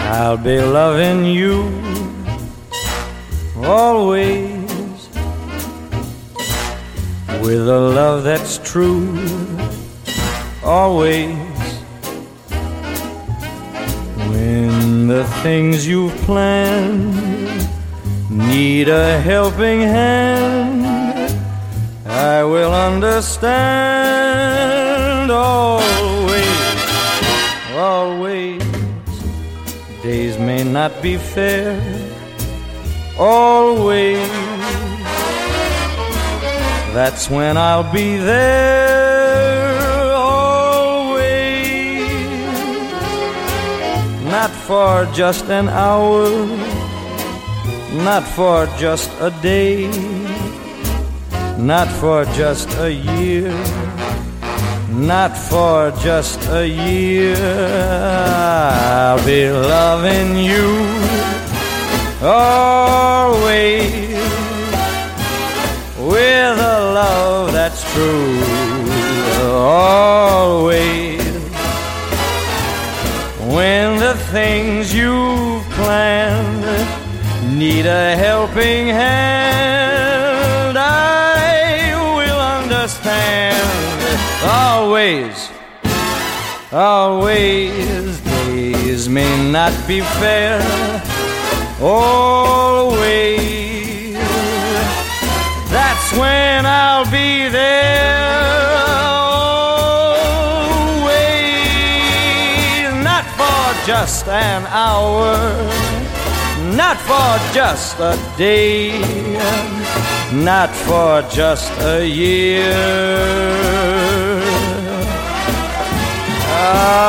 I'll be loving you always, with a love that's true, always. When the things you've planned need a helping hand, I will understand always, always. Days may not be fair, always. That's when I'll be there, always. Not for just an hour, not for just a day, not for just a year, not for just a year. I'll be loving you always, with a love that's true, always. When the things you've planned need a helping hand, I will understand always, always. Days may not be fair, always. That's when I'll be there, always. Not for just an hour, not for just a day, not for just a year.